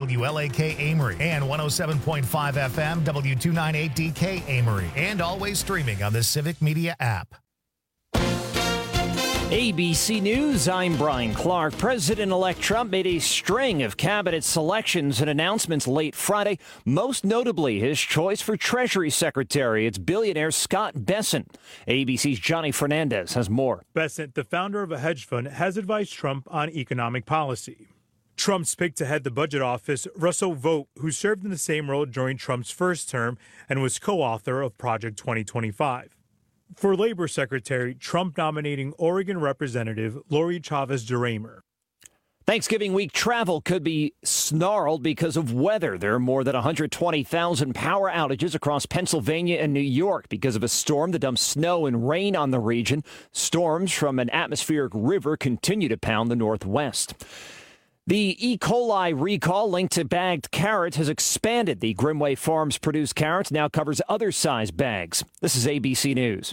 WLAK Amory, and 107.5 FM W298DK Amory, and always streaming on the Civic Media app. ABC News, I'm Brian Clark. President-elect Trump made a string of cabinet selections and announcements late Friday, most notably his choice for Treasury Secretary. It's billionaire Scott Bessent. ABC's Johnny Fernandez has more. Bessent, the founder of a hedge fund, has advised Trump on economic policy. Trump's picked to head the budget office Russell Vought, who served in the same role during Trump's first term and was co-author of Project 2025. For Labor Secretary, Trump nominating Oregon Representative Lori Chavez DeRaymer. Thanksgiving week travel could be snarled because of weather. There are more than 120,000 power outages across Pennsylvania and New York because of a storm that dumped snow and rain on the region. Storms from an atmospheric river continue to pound the Northwest. The E. coli recall linked to bagged carrots has expanded. The Grimway Farms produced carrots now covers other size bags. This is ABC News.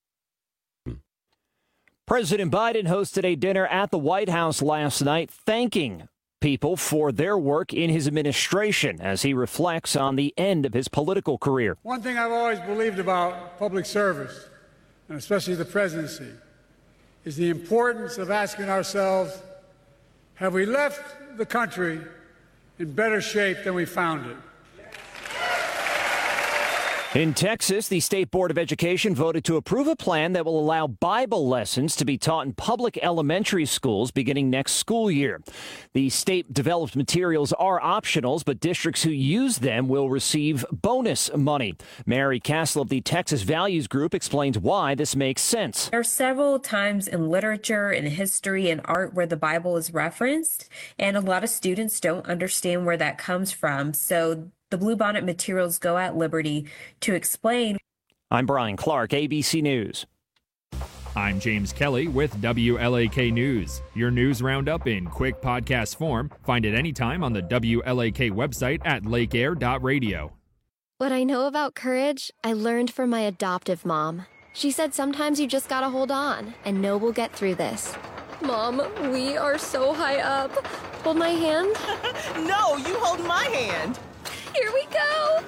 President Biden hosted a dinner at the White House last night, thanking people for their work in his administration as he reflects on the end of his political career. One thing I've always believed about public service, and especially the presidency, is the importance of asking ourselves, have we left the country in better shape than we found it? In Texas, the State Board of Education voted to approve a plan that will allow Bible lessons to be taught in public elementary schools beginning next school year. The state-developed materials are optionals, but districts who use them will receive bonus money. Mary Castle of the Texas Values Group explains why this makes sense. There are several times in literature and history and art where the Bible is referenced, and a lot of students don't understand where that comes from. So the Bluebonnet materials go at liberty to explain. I'm Brian Clark, ABC News. I'm James Kelly with WLAK News. Your news roundup in quick podcast form. Find it anytime on the WLAK website at lakeair.radio. What I know about courage, I learned from my adoptive mom. She said sometimes you just gotta hold on and know we'll get through this. Mom, we are so high up. Hold my hand. No, you hold my hand. Here we go!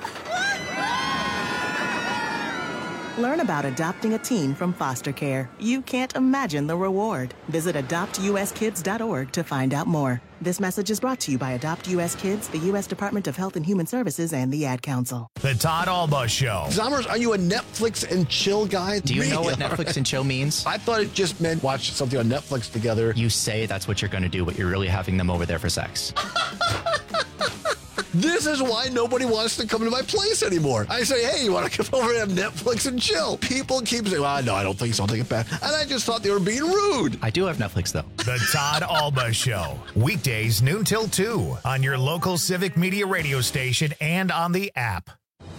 Learn about adopting a teen from foster care. You can't imagine the reward. Visit adoptuskids.org to find out more. This message is brought to you by Adopt U.S. Kids, the U.S. Department of Health and Human Services, and the Ad Council. The Todd Alba Show. Zommers, are you a Netflix and chill guy? Do you know what Netflix and chill means? I thought it just meant watch something on Netflix together. You say that's what you're going to do, but you're really having them over there for sex. This is why nobody wants to come to my place anymore. I say, hey, you want to come over and have Netflix and chill? People keep saying, well, no, I don't think so. I'll take it back. And I just thought they were being rude. I do have Netflix, though. The Todd Alba Show. Weekdays noon till 2 on your local Civic Media radio station and on the app.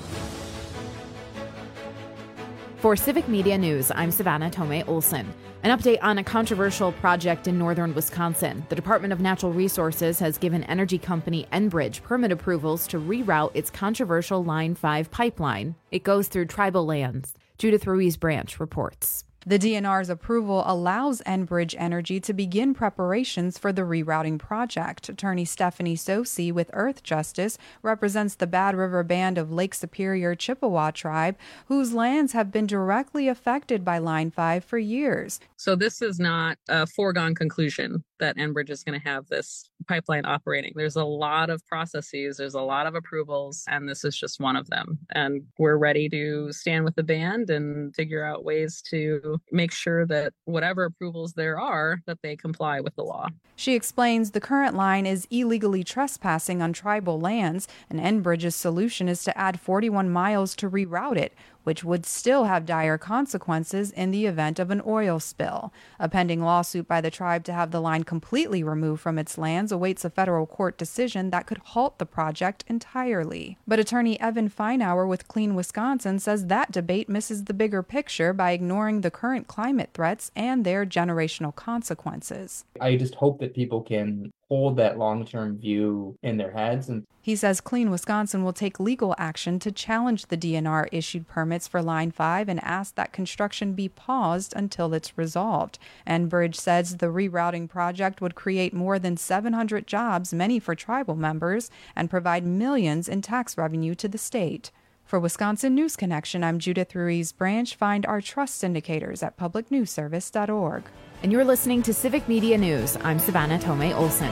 For Civic Media News, I'm Savannah Tomei Olson. An update on a controversial project in northern Wisconsin. The Department of Natural Resources has given energy company Enbridge permit approvals to reroute its controversial Line 5 pipeline. It goes through tribal lands. Judith Ruiz Branch reports. The DNR's approval allows Enbridge Energy to begin preparations for the rerouting project. Attorney Stephanie Sosi with Earth Justice represents the Bad River Band of Lake Superior Chippewa tribe, whose lands have been directly affected by Line 5 for years. So this is not a foregone conclusion that Enbridge is going to have this pipeline operating. There's a lot of processes, there's a lot of approvals, and this is just one of them. And we're ready to stand with the band and figure out ways to make sure that whatever approvals there are, that they comply with the law. She explains the current line is illegally trespassing on tribal lands, and Enbridge's solution is to add 41 miles to reroute it, which would still have dire consequences in the event of an oil spill. A pending lawsuit by the tribe to have the line completely removed from its lands awaits a federal court decision that could halt the project entirely. But attorney Evan Feinauer with Clean Wisconsin says that debate misses the bigger picture by ignoring the current climate threats and their generational consequences. I just hope that people can hold that long-term view in their heads. And he says Clean Wisconsin will take legal action to challenge the DNR issued permits for Line 5 and ask that construction be paused until it's resolved. Enbridge says the rerouting project would create more than 700 jobs, many for tribal members, and provide millions in tax revenue to the state. For Wisconsin News Connection, I'm Judith Ruiz Branch. Find our trust indicators at publicnewsservice.org. And you're listening to Civic Media News. I'm Savannah Tomei Olson.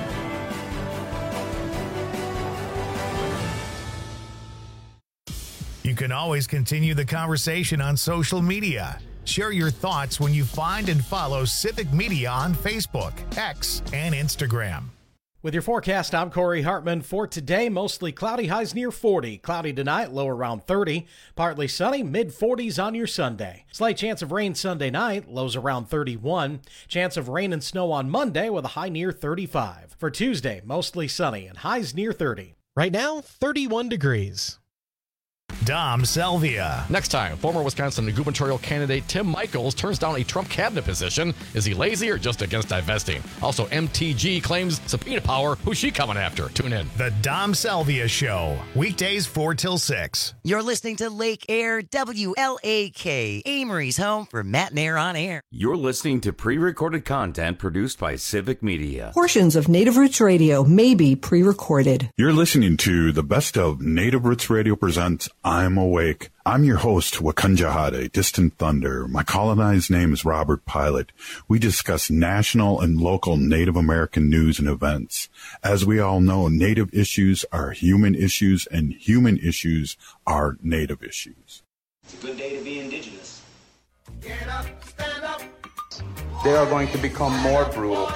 You can always continue the conversation on social media. Share your thoughts when you find and follow Civic Media on Facebook, X, and Instagram. With your forecast, I'm Corey Hartman. For today, mostly cloudy, highs near 40. Cloudy tonight, low around 30. Partly sunny, mid-40s on your Sunday. Slight chance of rain Sunday night, lows around 31. Chance of rain and snow on Monday with a high near 35. For Tuesday, mostly sunny and highs near 30. Right now, 31 degrees. Dom Salvia. Next time, former Wisconsin gubernatorial candidate Tim Michels turns down a Trump cabinet position. Is he lazy or just against divesting? Also, MTG claims subpoena power. Who's she coming after? Tune in. The Dom Salvia Show. Weekdays 4 till 6. You're listening to Lake Air WLAK, Amory's home for Matt and Air on Air. You're listening to pre-recorded content produced by Civic Media. Portions of Native Roots Radio may be pre-recorded. You're listening to the best of Native Roots Radio presents I'm Awake. I'm your host, Wakanja Hade, Distant Thunder. My colonized name is Robert Pilot. We discuss national and local Native American news and events. As we all know, Native issues are human issues, and human issues are Native issues. It's a good day to be Indigenous. Get up, stand up. They are going to become more brutal.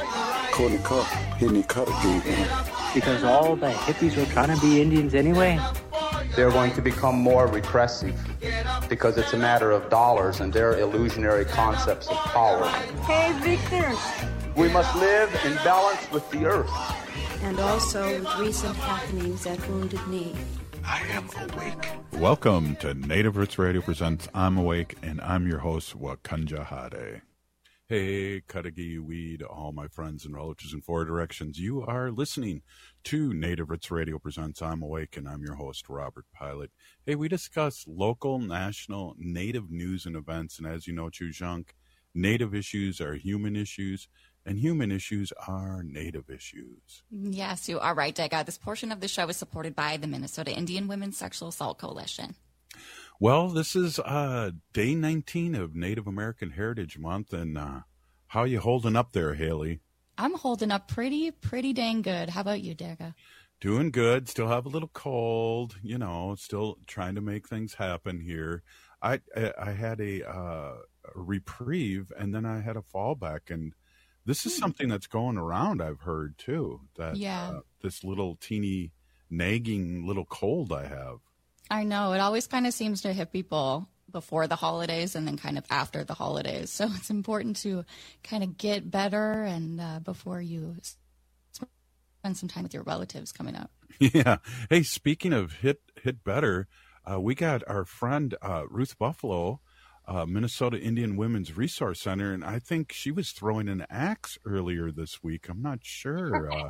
Because all the hippies were trying to be Indians anyway. They're going to become more repressive because it's a matter of dollars and their illusionary concepts of power. Hey, Victor. We must live in balance with the earth. And also with recent happenings at Wounded Knee. I am awake. Welcome to Native Roots Radio presents I'm Awake, and I'm your host, Wakanja Hade. Hey, Cudahy Weed, all my friends and relatives in four directions. You are listening to Native Roots Radio presents I'm Awake, and I'm your host, Robert Pilot. Hey, we discuss local, national, Native news and events, and as you know, Chujunk, Native issues are human issues, and human issues are Native issues. Yes, you are right, Dega. This portion of the show is supported by the Minnesota Indian Women's Sexual Assault Coalition. Well, this is day 19 of Native American Heritage Month, and how you holding up there, Haley? I'm holding up pretty dang good. How about you, Dega? Doing good. Still have a little cold, you know, still trying to make things happen here. I had a reprieve, and then I had a fallback, and this is something that's going around, I've heard, too, that this little teeny nagging little cold I have. I know. It always kind of seems to hit people before the holidays and then kind of after the holidays. So it's important to kind of get better and before you spend some time with your relatives coming up. Yeah. Hey, speaking of hit better, we got our friend Ruth Buffalo, Minnesota Indian Women's Resource Center, and I think she was throwing an axe earlier this week. I'm not sure.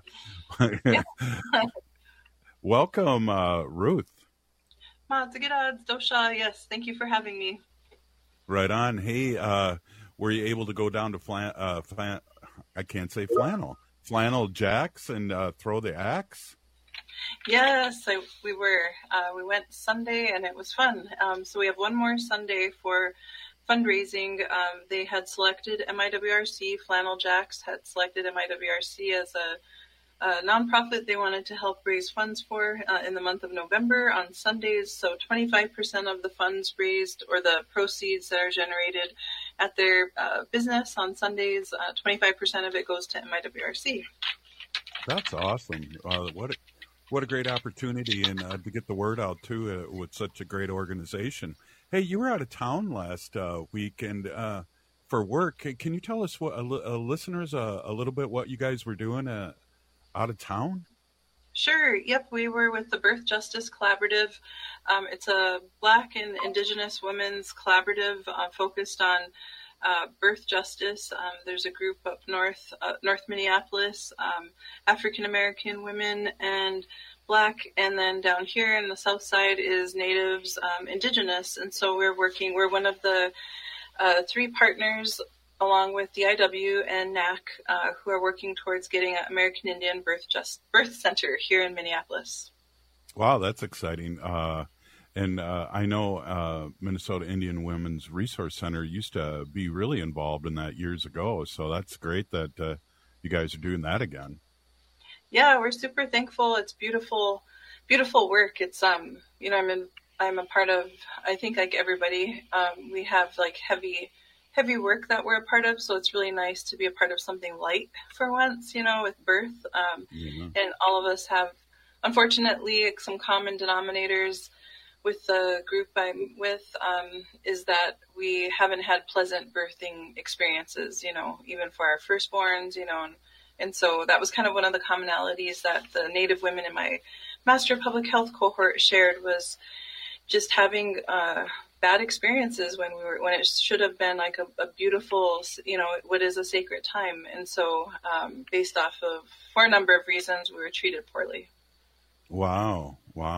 Welcome, Ruth. Dosha, yes, thank you for having me. Right on. Hey, were you able to go down to Flannel Jacks and throw the axe? Yes, we were. We went Sunday and it was fun. So we have one more Sunday for fundraising. They had selected MIWRC, Flannel Jacks had selected MIWRC as a nonprofit they wanted to help raise funds for in the month of November on Sundays. So 25% of the funds raised or the proceeds that are generated at their business on Sundays, 25% of it goes to MIWRC. That's awesome. What a great opportunity, and to get the word out too with such a great organization. Hey, you were out of town last week and for work. Can you tell us what listeners a little bit what you guys were doing out of town? Sure. Yep. We were with the Birth Justice Collaborative. It's a Black and Indigenous women's collaborative focused on Birth Justice. There's a group up north Minneapolis, African American women and Black, and then down here in the south side is Natives, Indigenous. And so we're one of the 3 partners along with DIW and NAC who are working towards getting an American Indian Birth Center here in Minneapolis. Wow, that's exciting. And I know Minnesota Indian Women's Resource Center used to be really involved in that years ago. So that's great that you guys are doing that again. Yeah, we're super thankful. It's beautiful, beautiful work. It's I'm a part of, I think like everybody, we have like heavy work that we're a part of. So it's really nice to be a part of something light for once, with birth. And all of us have, unfortunately, some common denominators with the group I'm with, is that we haven't had pleasant birthing experiences, even for our firstborns, and so that was kind of one of the commonalities that the Native women in my Master of Public Health cohort shared, was just having bad experiences when it should have been like a beautiful, what is a sacred time. And so based off of, for a number of reasons, we were treated poorly. Wow.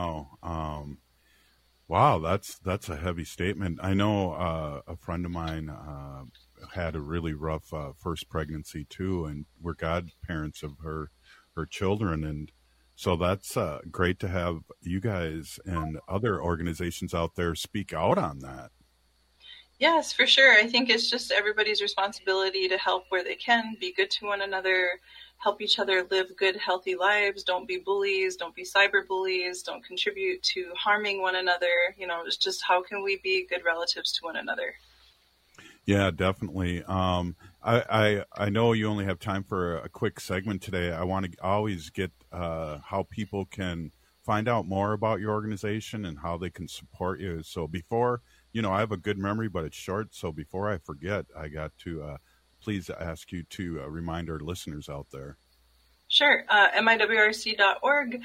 That's a heavy statement. I know a friend of mine had a really rough first pregnancy too, and we're godparents of her children, and so that's great to have you guys and other organizations out there speak out on that. Yes, for sure. I think it's just everybody's responsibility to help where they can, be good to one another, help each other live good, healthy lives. Don't be bullies, don't be cyber bullies, don't contribute to harming one another. It's just how can we be good relatives to one another? Yeah, definitely. I know you only have time for a quick segment today. I want to always get how people can find out more about your organization and how they can support you. So before, I have a good memory, but it's short. So before I forget, I got to please ask you to remind our listeners out there. Sure. MIWRC.org.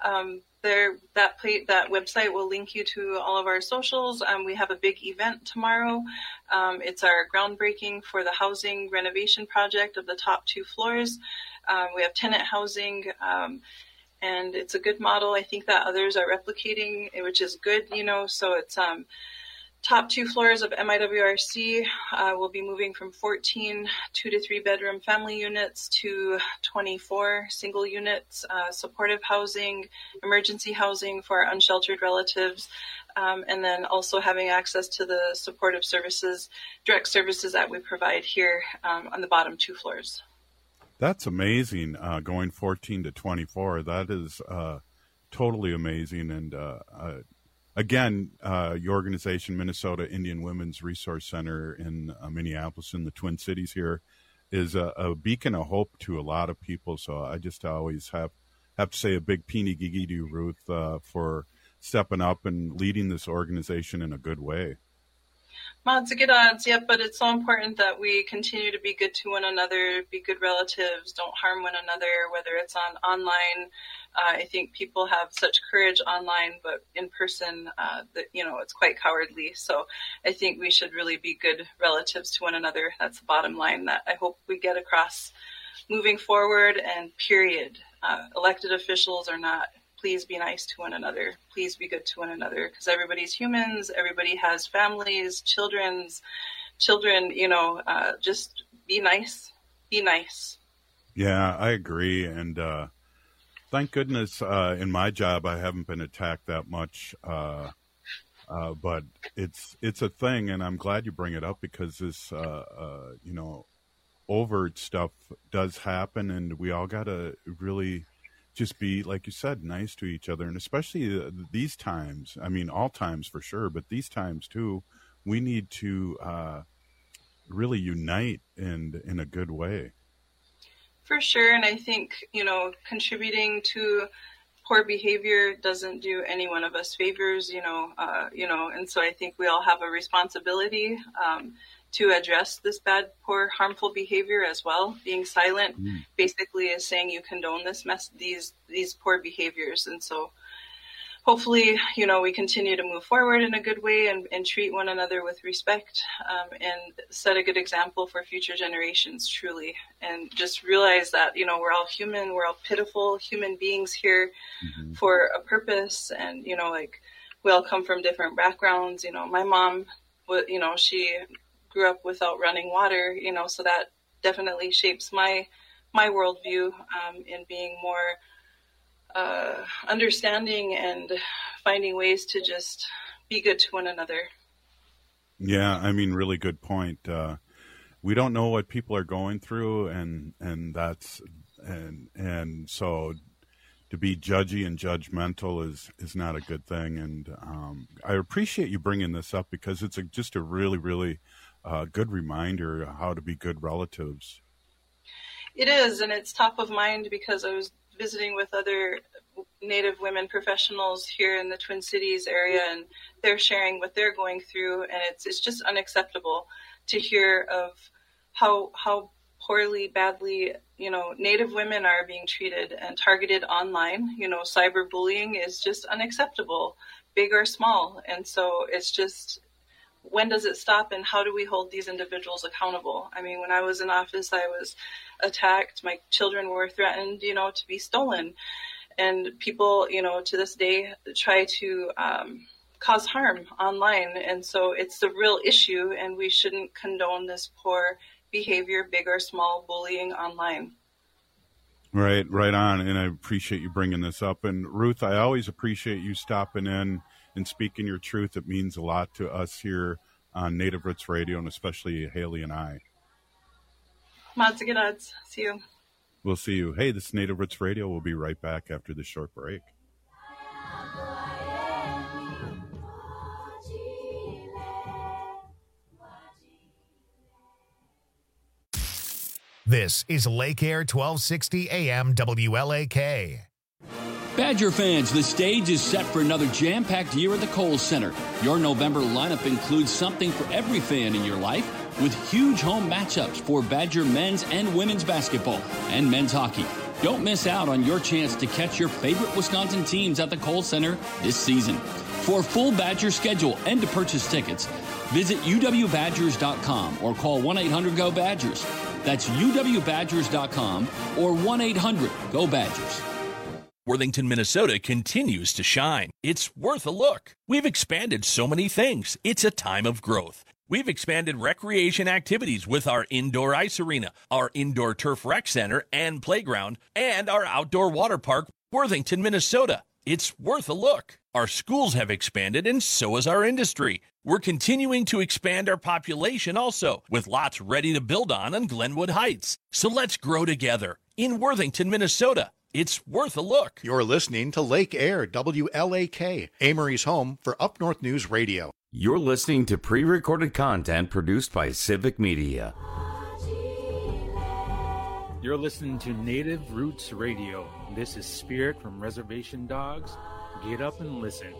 That website will link you to all of our socials. We have a big event tomorrow. It's our groundbreaking for the housing renovation project of the top 2 floors. We have tenant housing, and it's a good model. I think that others are replicating, which is good, so it's top 2 floors of MIWRC will be moving from 14 2 to 3 bedroom family units to 24 single units, supportive housing, emergency housing for our unsheltered relatives, and then also having access to the supportive services, direct services that we provide here on the bottom 2 floors. That's amazing, going 14 to 24. That is totally amazing. And again, your organization, Minnesota Indian Women's Resource Center in Minneapolis, in the Twin Cities here, is a beacon of hope to a lot of people. So I just always have to say a big peeny gigi to you, Ruth, for stepping up and leading this organization in a good way. Odds are good odds, yeah, but it's so important that we continue to be good to one another, be good relatives, don't harm one another, whether it's online. I think people have such courage online, but in person, it's quite cowardly. So I think we should really be good relatives to one another. That's the bottom line that I hope we get across moving forward, and period. Elected officials or not, please be nice to one another. Please be good to one another, because everybody's humans. Everybody has families, children, just be nice. Be nice. Yeah, I agree. And thank goodness in my job I haven't been attacked that much. But it's a thing, and I'm glad you bring it up, because this, overt stuff does happen, and we all got to really just be, like you said, nice to each other. And especially these times, I mean, all times for sure, but these times too, we need to really unite in a good way. For sure. And I think, contributing to poor behavior doesn't do any one of us favors, and so I think we all have a responsibility to address this bad, poor, harmful behavior as well. Being silent basically is saying you condone these poor behaviors. And so hopefully, we continue to move forward in a good way and treat one another with respect, and set a good example for future generations, truly. And just realize that, we're all human, we're all pitiful human beings here for a purpose. And, we all come from different backgrounds. My mom, she grew up without running water, so that definitely shapes my worldview in being more understanding and finding ways to just be good to one another. Yeah, I mean, really good point. We don't know what people are going through, and so to be judgy and judgmental is not a good thing. And I appreciate you bringing this up, because it's just a really, really good reminder of how to be good relatives. It is, and it's top of mind because I was visiting with other Native women professionals here in the Twin Cities area, and they're sharing what they're going through, and it's just unacceptable to hear of how poorly, badly, Native women are being treated and targeted online. Cyberbullying is just unacceptable, big or small. And so it's just, when does it stop, and how do we hold these individuals accountable? I mean, when I was in office, I was attacked. My children were threatened, to be stolen. And people, to this day try to cause harm online. And so it's a real issue, and we shouldn't condone this poor behavior, big or small, bullying online. Right on. And I appreciate you bringing this up. And Ruth, I always appreciate you stopping in and speaking your truth. It means a lot to us here on Native Roots Radio, and especially Haley and I. Matzigadats. See you. We'll see you. Hey, this is Native Roots Radio. We'll be right back after this short break. This is Lake Air 1260 AM WLAK. Badger fans, the stage is set for another jam-packed year at the Kohl Center. Your November lineup includes something for every fan in your life, with huge home matchups for Badger men's and women's basketball and men's hockey. Don't miss out on your chance to catch your favorite Wisconsin teams at the Kohl Center this season. For a full Badger schedule and to purchase tickets, visit uwbadgers.com or call 1-800-GO-BADGERS. That's uwbadgers.com or 1-800-GO-BADGERS. Worthington, Minnesota continues to shine. It's worth a look. We've expanded so many things. It's a time of growth. We've expanded recreation activities with our indoor ice arena, our indoor turf rec center and playground, and our outdoor water park, Worthington, Minnesota. It's worth a look. Our schools have expanded, and so has our industry. We're continuing to expand our population also, with lots ready to build on Glenwood Heights. So let's grow together in Worthington, Minnesota. It's worth a look. You're listening to Lake Air, WLAK, Amory's home for Up North News Radio. You're listening to pre-recorded content produced by Civic Media. You're listening to Native Roots Radio. This is Spirit from Reservation Dogs. Get up and listen.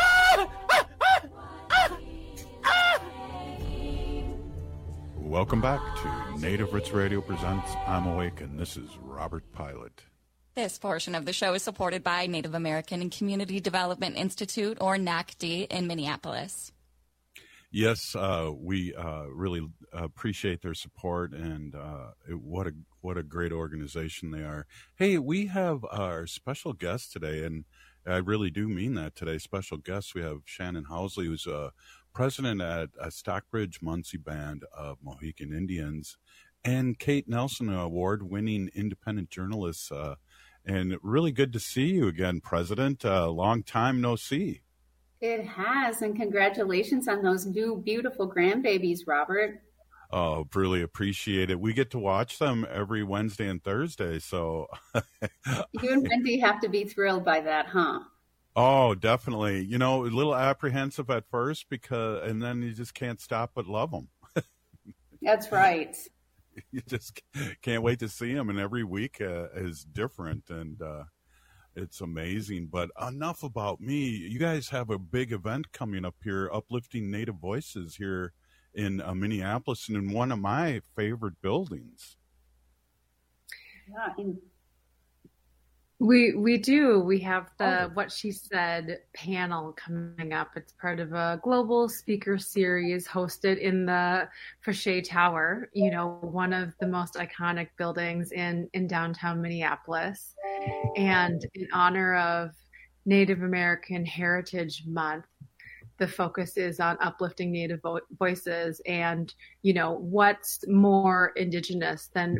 Welcome back to Native Roots Radio presents I'm Awake, and this is Robert Pilot. This portion of the show is supported by Native American and Community Development Institute, or NACD, in Minneapolis. Yes, we really appreciate their support, and what a great organization they are. Hey, we have our special guest today, and I really do mean that today. Special guest, we have Shannon Housley, who's president at Stockbridge Munsee Band of Mohican Indians, and Kate Nelson, an award-winning independent journalist. And really good to see you again, President. Long time no see. It has, and congratulations on those new beautiful grandbabies, Robert. Oh, really appreciate it. We get to watch them every Wednesday and Thursday, so... You and Wendy have to be thrilled by that, huh? Oh, definitely. A little apprehensive at first, and then you just can't stop but love them. That's right. You just can't wait to see them, and every week is different, and it's amazing. But enough about me. You guys have a big event coming up here, Uplifting Native Voices, here in Minneapolis, and in one of my favorite buildings. Yeah, We do. We have the What She Said panel coming up. It's part of a global speaker series hosted in the Foshay Tower, one of the most iconic buildings in downtown Minneapolis. And in honor of Native American Heritage Month, the focus is on uplifting Native voices. And, what's more Indigenous than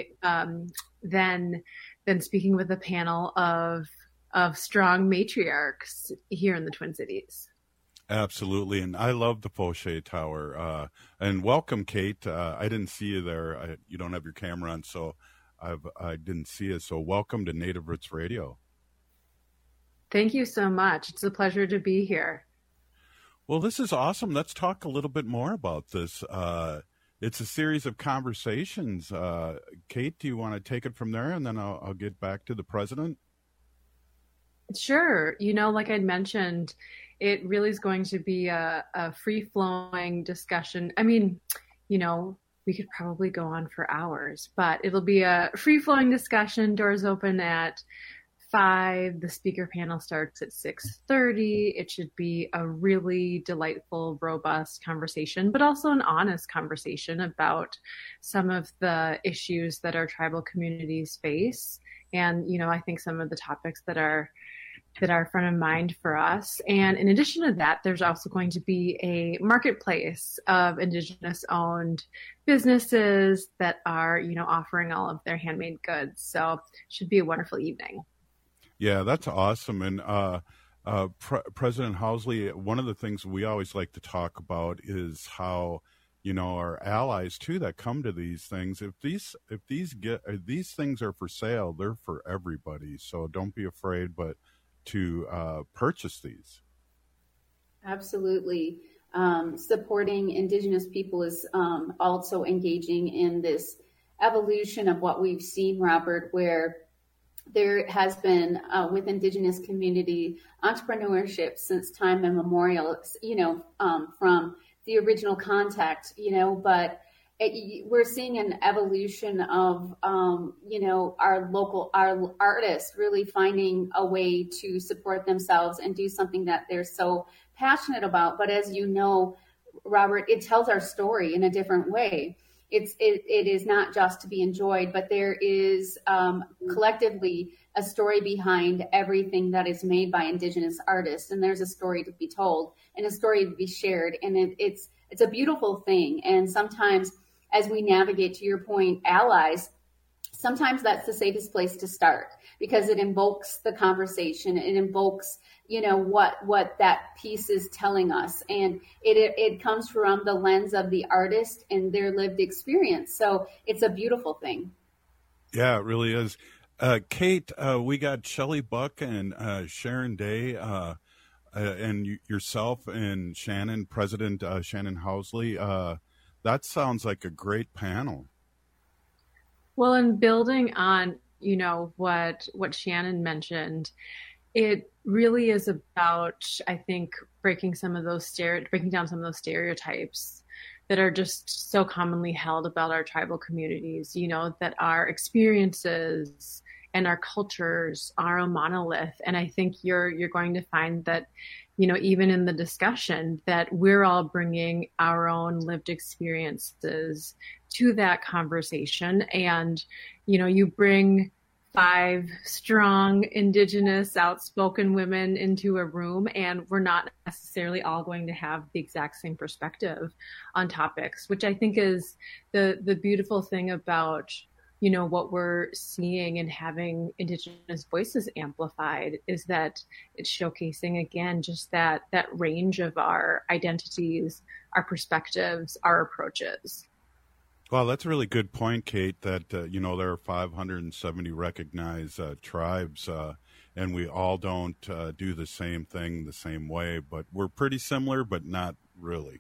speaking with a panel of strong matriarchs here in the Twin Cities. Absolutely. And I love the Foshay Tower. And welcome, Kate. I didn't see you there. You don't have your camera on, so I didn't see you. So welcome to Native Roots Radio. Thank you so much. It's a pleasure to be here. Well, this is awesome. Let's talk a little bit more about this. It's a series of conversations. Kate, do you want to take it from there, and then I'll get back to the president? Sure. Like I'd mentioned, it really is going to be a free-flowing discussion. I mean, we could probably go on for hours, but it'll be a free-flowing discussion. Doors open at 5. The speaker panel starts at 6:30. It should be a really delightful, robust conversation, but also an honest conversation about some of the issues that our tribal communities face. And, I think some of the topics that are front of mind for us. And in addition to that, there's also going to be a marketplace of Indigenous owned businesses that are, offering all of their handmade goods. So it should be a wonderful evening. Yeah, that's awesome. And President Housley, one of the things we always like to talk about is how, our allies too that come to these things, if these things are for sale, they're for everybody. So don't be afraid, but to purchase these. Absolutely. Supporting Indigenous people is also engaging in this evolution of what we've seen, Robert, where there has been with Indigenous community entrepreneurship since time immemorial, from the original contact, but we're seeing an evolution of, our artists really finding a way to support themselves and do something that they're so passionate about. But as you know, Robert, it tells our story in a different way. It is not just to be enjoyed, but there is collectively a story behind everything that is made by Indigenous artists, and there's a story to be told and a story to be shared, and it's a beautiful thing. And sometimes, as we navigate, to your point, allies, sometimes that's the safest place to start because it invokes the conversation, it invokes what that piece is telling us. And it comes from the lens of the artist and their lived experience. So it's a beautiful thing. Yeah, it really is. Kate, we got Shelley Buck and Sharon Day and yourself and Shannon, President Shannon Housley. That sounds like a great panel. Well, in building on, what Shannon mentioned, it really is about, I think, breaking down some of those stereotypes that are just so commonly held about our tribal communities, that our experiences and our cultures are a monolith. And I think you're going to find that, even in the discussion, that we're all bringing our own lived experiences to that conversation. And, you bring 5 strong Indigenous outspoken women into a room, and we're not necessarily all going to have the exact same perspective on topics, which I think is the beautiful thing about, what we're seeing and having Indigenous voices amplified is that it's showcasing, again, just that range of our identities, our perspectives, our approaches. Well, that's a really good point, Kate, that, there are 570 recognized tribes, and we all don't do the same thing the same way, but we're pretty similar, but not really.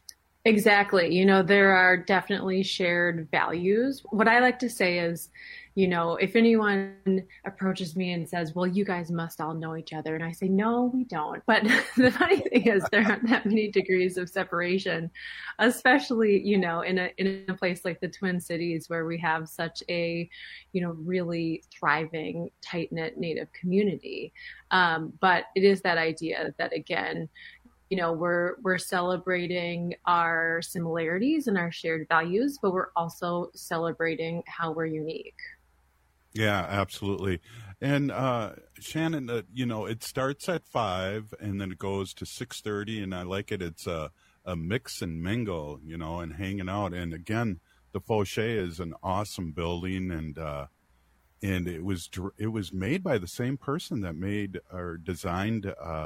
Exactly. There are definitely shared values. What I like to say is, You know, if anyone approaches me and says, well, you guys must all know each other, and I say, no, we don't. But the funny thing is there aren't that many degrees of separation, especially, you know, in a place like the Twin Cities where we have such a, you know, really thriving, tight-knit Native community. But it is that idea that, again, you know, we're celebrating our similarities and our shared values, but we're also celebrating how we're unique. Yeah, absolutely. And Shannon, you know, it starts at 5 and then it goes to 6:30, and I like it. It's a mix and mingle, you know, and hanging out. And again, the Fauché is an awesome building, and it was made by the same person that made or designed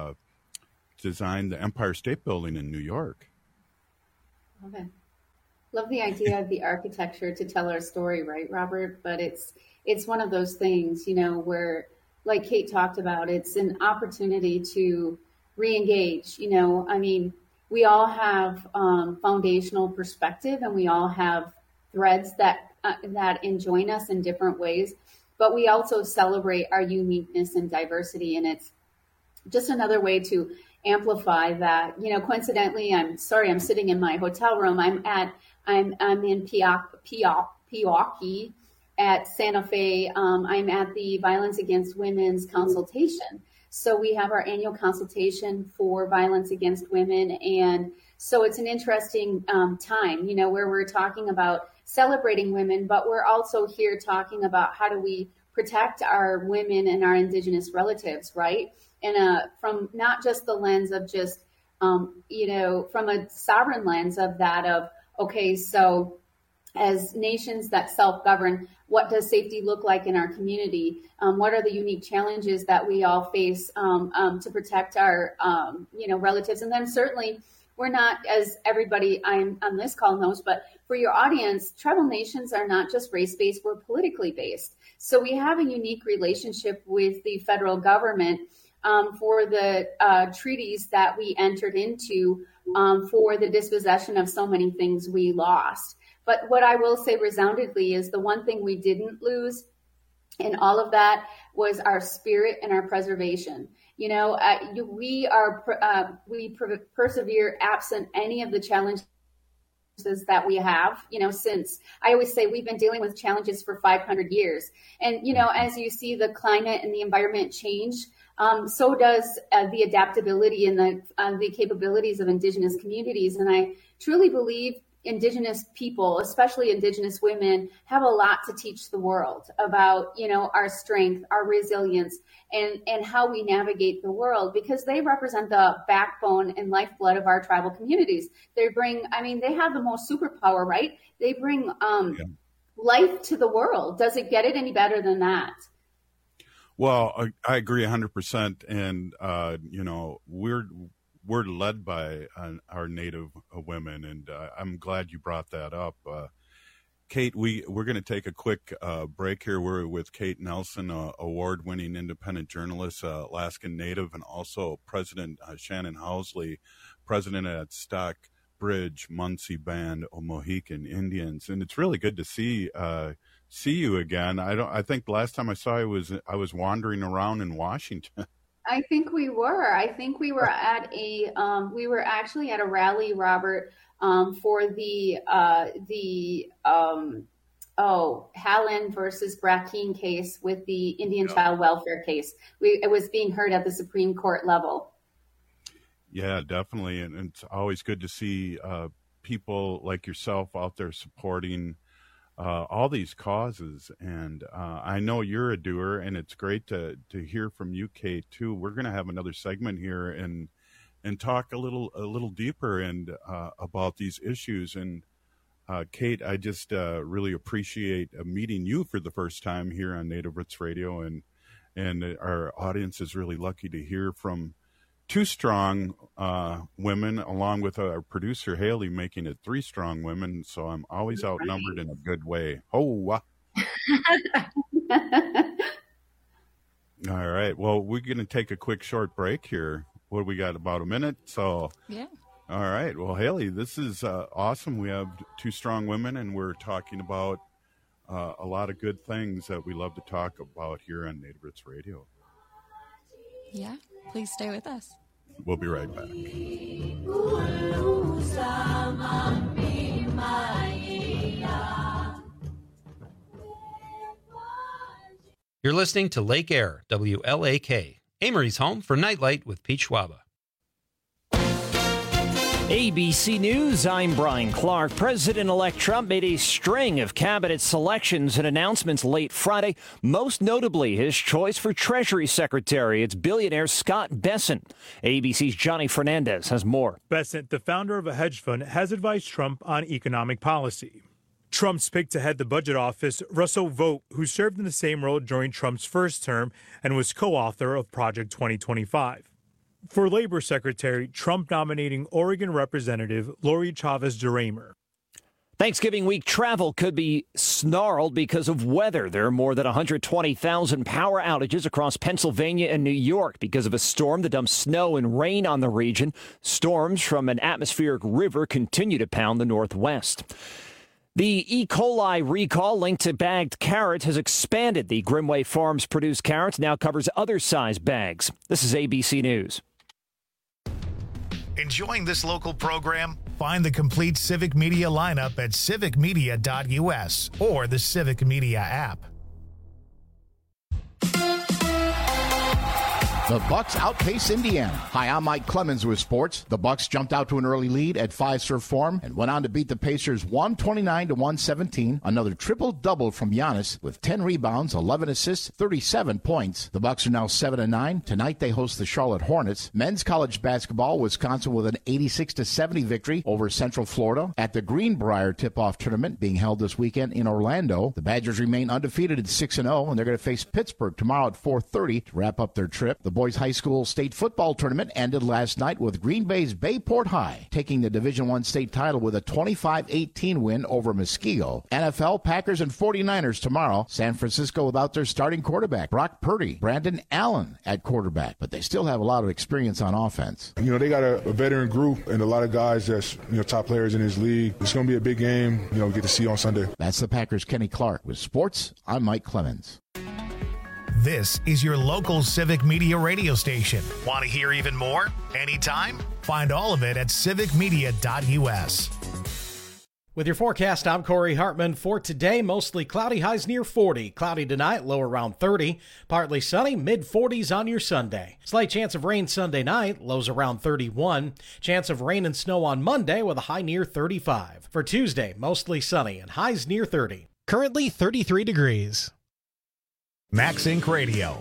the Empire State Building in New York. Love it. Love the idea of the architecture to tell our story, right, Robert? But it's one of those things, you know, where, like Kate talked about, it's an opportunity to re-engage. You know, I mean, we all have foundational perspective, and we all have threads that enjoin us in different ways, but we also celebrate our uniqueness and diversity, and it's just another way to amplify that. You know, coincidentally, I'm sitting in my hotel room. I'm in Pewaukee at Santa Fe. I'm at the Violence Against Women's consultation. So we have our annual consultation for violence against women. And so it's an interesting time, you know, where we're talking about celebrating women, but we're also here talking about how do we protect our women and our Indigenous relatives, right? And from not just the lens of just, you know, from a sovereign lens of that of, okay, so as nations that self-govern, what does safety look like in our community? What are the unique challenges that we all face to protect our, you know, relatives? And then certainly we're not, as everybody on this call knows, but for your audience, tribal nations are not just race-based, we're politically based. So we have a unique relationship with the federal government for the treaties that we entered into for the dispossession of so many things we lost. But what I will say resoundingly is the one thing we didn't lose in all of that was our spirit and our preservation. You know, we persevere absent any of the challenges that we have, you know, since I always say we've been dealing with challenges for 500 years. And, you know, as you see the climate and the environment change, so does the adaptability and the capabilities of Indigenous communities. And I truly believe Indigenous people, especially Indigenous women, have a lot to teach the world about, you know, our strength, our resilience, and how we navigate the world, because they represent the backbone and lifeblood of our tribal communities. They have the most superpower, right? They bring life to the world. Does it get it any better than that? Well, I agree 100%. And, you know, we're led by our Native women, and I'm glad you brought that up. Kate, we're going to take a quick break here. We're with Kate Nelson, award-winning independent journalist, Alaskan Native, and also President Shannon Housley, president at Stockbridge Munsee Band of Mohican Indians. And it's really good to see you again. I think the last time I saw you I was wandering around in Washington. I think we were. We were actually at a rally, Robert, for the Hallen versus Brackeen case with the Indian child welfare case. It was being heard at the Supreme Court level. Yeah, definitely. And it's always good to see people like yourself out there supporting all these causes. And I know you're a doer, and it's great to hear from you, Kate, too. We're going to have another segment here and talk a little deeper and about these issues. And Kate, I just really appreciate meeting you for the first time here on Native Roots Radio, and our audience is really lucky to hear from two strong women, along with our producer Haley, making it three strong women. So I'm always outnumbered in a good way. All right. Well, we're going to take a quick short break here. What do we got? About a minute. So yeah. All right. Well, Haley, this is awesome. We have two strong women, and we're talking about a lot of good things that we love to talk about here on Native Roots Radio. Yeah, please stay with us. We'll be right back. You're listening to Lake Air, WLAK, Amory's home for Nightlight with Pete Schwaba. ABC News, I'm Brian Clark. President-elect Trump made a string of cabinet selections and announcements late Friday, most notably his choice for Treasury Secretary. It's billionaire Scott Bessent. ABC's Johnny Fernandez has more. Bessent, the founder of a hedge fund, has advised Trump on economic policy. Trump's pick to head the budget office, Russell Vought, who served in the same role during Trump's first term and was co-author of Project 2025. For Labor Secretary, Trump nominating Oregon Representative Lori Chavez DeRaymer. Thanksgiving week travel could be snarled because of weather. There are more than 120,000 power outages across Pennsylvania and New York because of a storm that dumped snow and rain on the region. Storms from an atmospheric river continue to pound the Northwest. The E. coli recall linked to bagged carrots has expanded. The Grimway Farms produced carrots now covers other size bags. This is ABC News. Enjoying this local program? Find the complete Civic Media lineup at civicmedia.us or the Civic Media app. The Bucks outpace Indiana. Hi, I'm Mike Clemens with sports. The Bucks jumped out to an early lead at Fiserv Forum and went on to beat the Pacers 129-117. Another triple-double from Giannis with 10 rebounds, 11 assists, 37 points. The Bucks are now 7-9. Tonight they host the Charlotte Hornets. Men's college basketball, Wisconsin with an 86-70 victory over Central Florida. At the Greenbrier tip-off tournament being held this weekend in Orlando, the Badgers remain undefeated at 6-0, and they're going to face Pittsburgh tomorrow at 4:30 to wrap up their trip. The boys high school state football tournament ended last night with Green Bay's Bayport High taking the Division I state title with a 25-18 win over Muskego. NFL, Packers, and 49ers tomorrow. San Francisco without their starting quarterback, Brock Purdy, Brandon Allen at quarterback, but they still have a lot of experience on offense. You know, they got a veteran group and a lot of guys that's, top players in this league. It's going to be a big game, we get to see on Sunday. That's the Packers' Kenny Clark. With sports, I'm Mike Clemens. This is your local Civic Media radio station. Want to hear even more? Anytime? Find all of it at civicmedia.us. With your forecast, I'm Corey Hartman. For today, mostly cloudy, highs near 40. Cloudy tonight, low around 30. Partly sunny, mid-40s on your Sunday. Slight chance of rain Sunday night, lows around 31. Chance of rain and snow on Monday with a high near 35. For Tuesday, mostly sunny and highs near 30. Currently 33 degrees. Max Inc. Radio.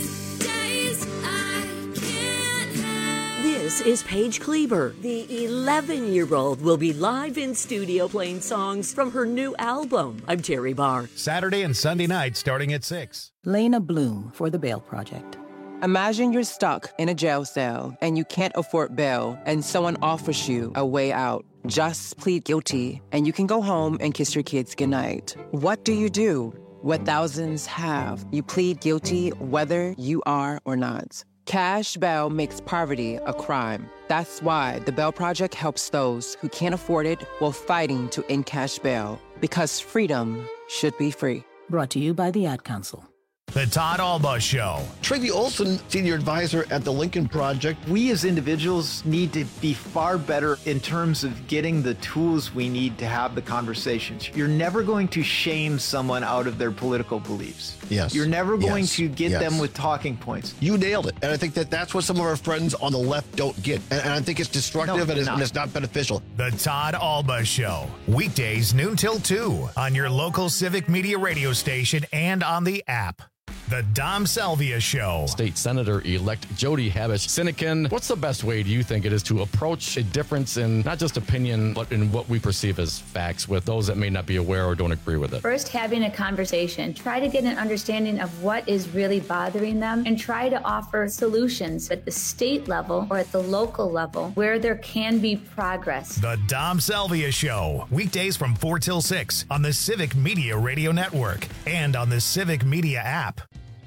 This is Paige Kleber. The 11-year-old will be live in studio playing songs from her new album. I'm Terry Barr. Saturday and Sunday night starting at 6. Lena Bloom for The Bail Project. Imagine you're stuck in a jail cell and you can't afford bail and someone offers you a way out. Just plead guilty and you can go home and kiss your kids goodnight. What do? What thousands have. You plead guilty whether you are or not. Cash bail makes poverty a crime. That's why the Bail Project helps those who can't afford it while fighting to end cash bail. Because freedom should be free. Brought to you by the Ad Council. The Todd Alba Show. Tracy Olson, Senior Advisor at the Lincoln Project. We as individuals need to be far better in terms of getting the tools we need to have the conversations. You're never going to shame someone out of their political beliefs. Yes. You're never going to get them with talking points. You nailed it. And I think that's what some of our friends on the left don't get. And I think it's destructive and it's not beneficial. The Todd Alba Show. Weekdays noon till 2 on your local Civic Media radio station and on the app. The Dom Salvia Show. State Senator-elect Jody Habush-Sinekin. What's the best way, do you think, it is to approach a difference in not just opinion, but in what we perceive as facts with those that may not be aware or don't agree with it? First, having a conversation. Try to get an understanding of what is really bothering them and try to offer solutions at the state level or at the local level where there can be progress. The Dom Salvia Show. Weekdays from 4 till 6 on the Civic Media Radio Network and on the Civic Media app.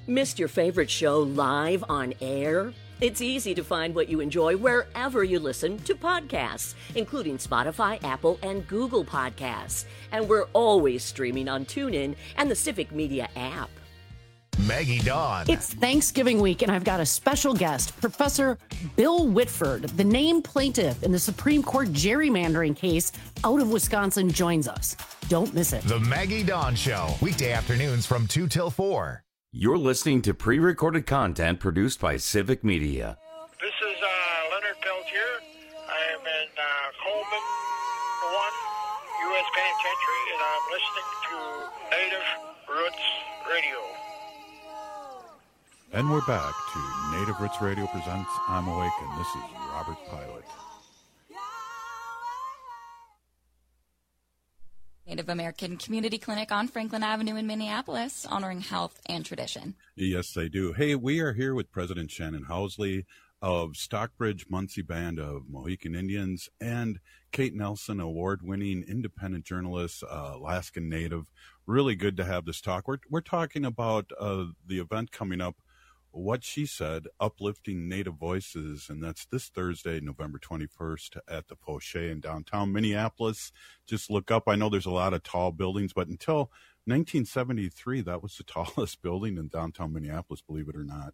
Missed your favorite show live on air? It's easy to find what you enjoy wherever you listen to podcasts, including Spotify, Apple, and Google Podcasts. And we're always streaming on TuneIn and the Civic Media app. Maggie Dawn. It's Thanksgiving week, and I've got a special guest, Professor Bill Whitford, the named plaintiff in the Supreme Court gerrymandering case out of Wisconsin, joins us. Don't miss it. The Maggie Dawn Show, weekday afternoons from 2 till 4. You're listening to pre-recorded content produced by Civic Media. This is Leonard Peltier. I am in Coleman 1 U.S. Penitentiary, and I'm listening to Native Roots Radio. And we're back to Native Roots Radio presents I'm Awake, and this is Robert Pilot. Native American Community Clinic on Franklin Avenue in Minneapolis, honoring health and tradition. Yes, they do. Hey, we are here with President Shannon Housley of Stockbridge Munsee Band of Mohican Indians and Kate Nelson, award-winning independent journalist, Alaskan Native. Really good to have this talk. We're talking about the event coming up, What She Said, Uplifting Native Voices, and that's this Thursday, November 21st at the Poche in downtown Minneapolis. Just look up. I know there's a lot of tall buildings, but until 1973, that was the tallest building in downtown Minneapolis, believe it or not.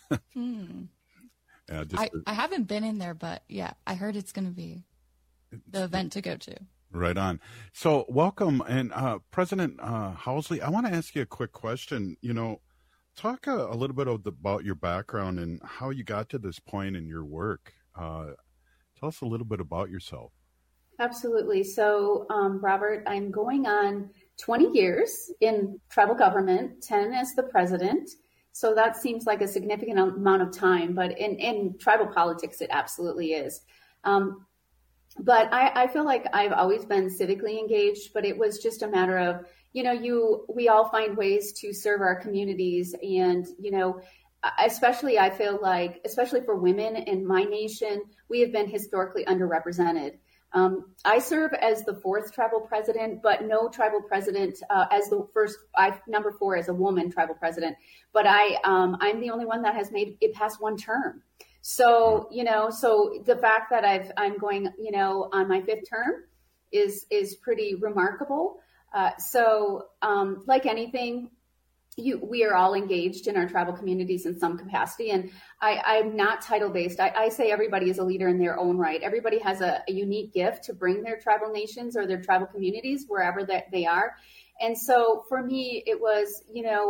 Yeah, I haven't been in there, but yeah, I heard it's going to be the event to go to. Right on. So welcome. And President Housley, I want to ask you a quick question. You know, talk a little bit about your background and how you got to this point in your work. Tell us a little bit about yourself. Absolutely. So, Robert, I'm going on 20 years in tribal government, 10 as the president. So that seems like a significant amount of time, but in tribal politics, it absolutely is. But I feel like I've always been civically engaged, but it was just a matter of, we all find ways to serve our communities. And, especially I feel like, especially for women in my nation, we have been historically underrepresented. I serve as the 4th tribal president, but no tribal president as the first, number 4 as a woman tribal president. But I'm the only one that has made it past one term. So, so the fact that I'm going, on my 5th term is pretty remarkable. So like anything, we are all engaged in our tribal communities in some capacity. And I'm not title based. I say everybody is a leader in their own right. Everybody has a unique gift to bring their tribal nations or their tribal communities wherever that they are. And so for me, it was,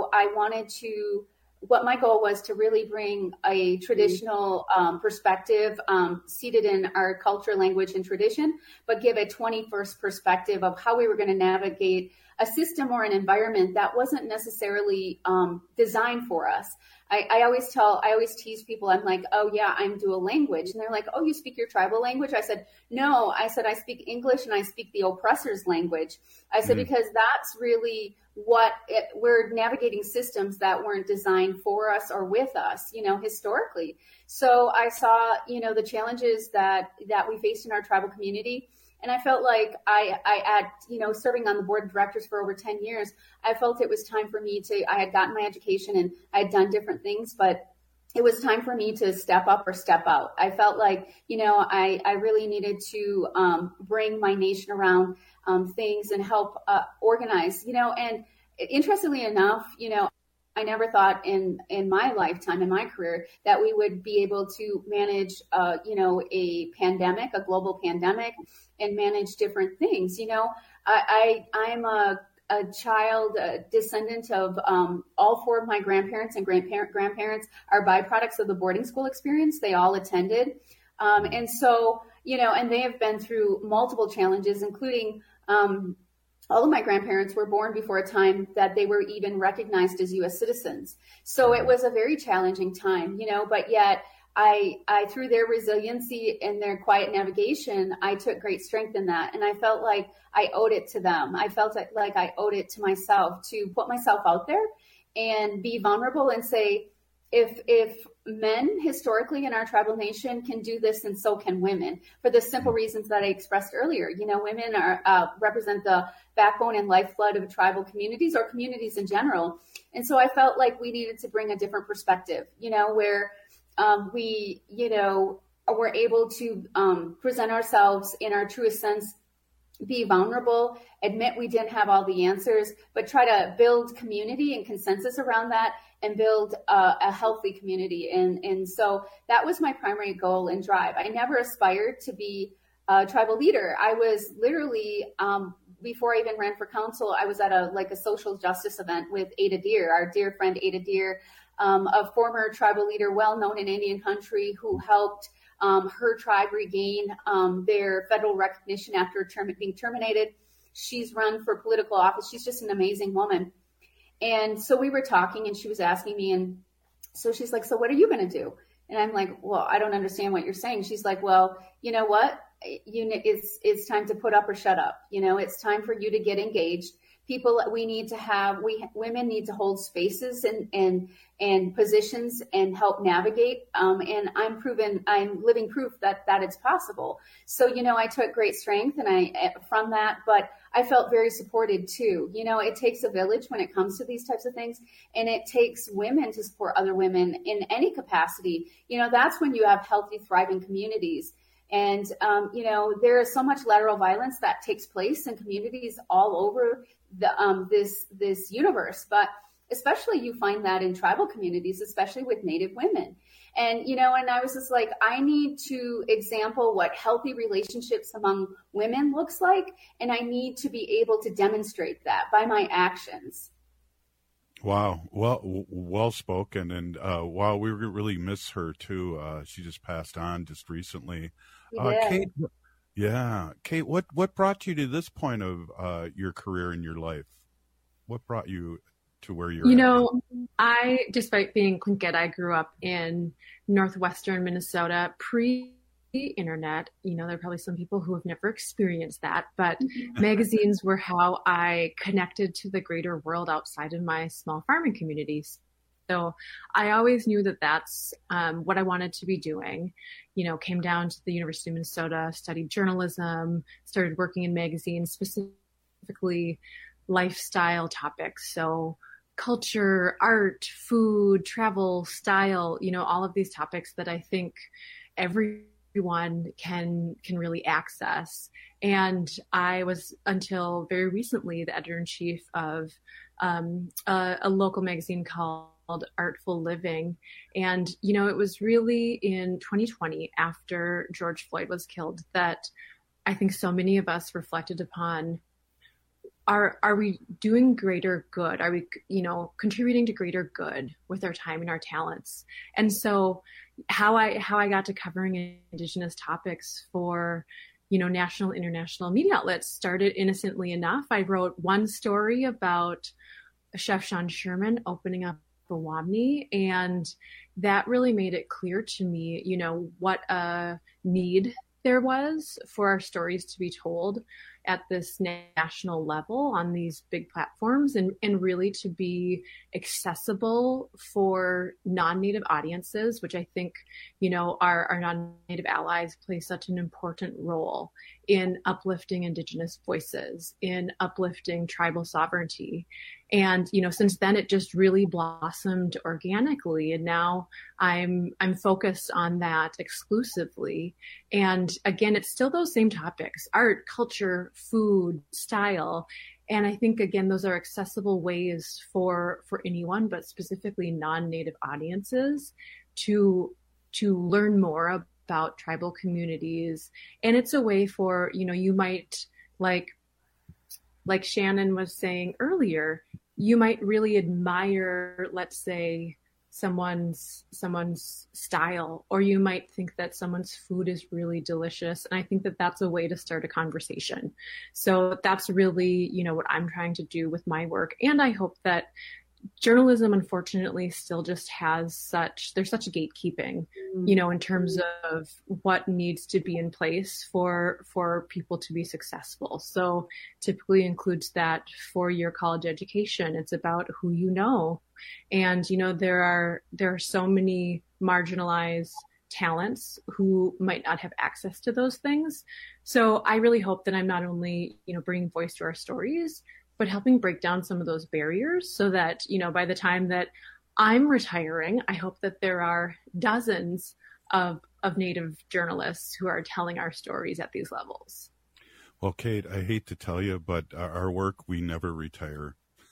what my goal was to really bring a traditional perspective seated in our culture, language, and tradition, but give a 21st perspective of how we were going to navigate a system or an environment that wasn't necessarily designed for us. I always tease people, I'm like, oh yeah, I'm dual language. And they're like, oh, you speak your tribal language? I said, no, I speak English and I speak the oppressor's language. I said, because that's really we're navigating systems that weren't designed for us or with us, historically. So I saw, the challenges that we faced in our tribal community. And I felt like serving on the board of directors for over 10 years, I felt it was time for me I had gotten my education and I had done different things, but it was time for me to step up or step out. I felt like, I really needed to bring my nation around things and help organize, and interestingly enough, I never thought in my lifetime, in my career, that we would be able to manage, a pandemic, a global pandemic, and manage different things. I'm a child, a descendant of all 4 of my grandparents and grandparents are byproducts of the boarding school experience. They all attended. And so, and they have been through multiple challenges, including all of my grandparents were born before a time that they were even recognized as U.S. citizens. So it was a very challenging time, but yet I through their resiliency and their quiet navigation, I took great strength in that. And I felt like I owed it to them. I felt like I owed it to myself to put myself out there and be vulnerable and say, if men historically in our tribal nation can do this, and so can women, for the simple reasons that I expressed earlier. Women are represent the backbone and lifeblood of tribal communities, or communities in general. And so I felt like we needed to bring a different perspective, where we, were able to present ourselves in our truest sense, be vulnerable, admit we didn't have all the answers, but try to build community and consensus around that, and build a healthy community. And so that was my primary goal and drive. I never aspired to be a tribal leader. I was literally, before I even ran for council, I was at a social justice event with Ada Deer, our dear friend Ada Deer, a former tribal leader, well known in Indian country, who helped her tribe regain their federal recognition after being terminated. She's run for political office. She's just an amazing woman. And so we were talking, and she was asking me, and so she's like, so what are you going to do? And I'm like, well, I don't understand what you're saying. She's like, well, you know what? It's time to put up or shut up. It's time for you to get engaged. Women need to hold spaces and positions and help navigate. And I'm living proof that it's possible. So, I took great strength from that, but I felt very supported too. It takes a village when it comes to these types of things, and it takes women to support other women in any capacity. That's when you have healthy, thriving communities. And, there is so much lateral violence that takes place in communities all over this universe, but especially you find that in tribal communities, especially with Native women. And, and I was just like, I need to example what healthy relationships among women looks like. And I need to be able to demonstrate that by my actions. Wow. Well spoken. And wow, we really miss her too. She just passed on just recently. Kate, Kate, what brought you to this point of your career in your life? What brought you to where you're at? Despite being Tlingit, I grew up in northwestern Minnesota pre-internet. There are probably some people who have never experienced that, but magazines were how I connected to the greater world outside of my small farming communities. So I always knew that that's what I wanted to be doing. Came down to the University of Minnesota, studied journalism, started working in magazines, specifically lifestyle topics. So culture, art, food, travel, style, all of these topics that I think everyone can really access. And I was, until very recently, the editor-in-chief of a local magazine called Artful Living. And, it was really in 2020, after George Floyd was killed, that I think so many of us reflected upon, are we doing greater good? Are we, contributing to greater good with our time and our talents? And so how I got to covering Indigenous topics for, national, international media outlets started innocently enough. I wrote one story about Chef Sean Sherman opening up the Wamni, and that really made it clear to me, what a need there was for our stories to be told at this national level on these big platforms, and really to be accessible for non-Native audiences, which I think, our non-Native allies play such an important role in uplifting Indigenous voices, in uplifting tribal sovereignty. And, since then it just really blossomed organically. And now I'm focused on that exclusively. And again, it's still those same topics: art, culture, food, style. And I think, again, those are accessible ways for anyone, but specifically non-Native audiences to learn more about tribal communities. And it's a way for, you might, like Shannon was saying earlier, you might really admire, let's say, someone's style, or you might think that someone's food is really delicious. And I think that that's a way to start a conversation. So that's really, what I'm trying to do with my work. And I hope that journalism, unfortunately, still just there's such gatekeeping, in terms of what needs to be in place for people to be successful. So typically includes that 4-year college education. It's about who you know. And, there are so many marginalized talents who might not have access to those things. So I really hope that I'm not only, bringing voice to our stories, but helping break down some of those barriers so that, by the time that I'm retiring, I hope that there are dozens of Native journalists who are telling our stories at these levels. Well, Kate, I hate to tell you, but our work, we never retire.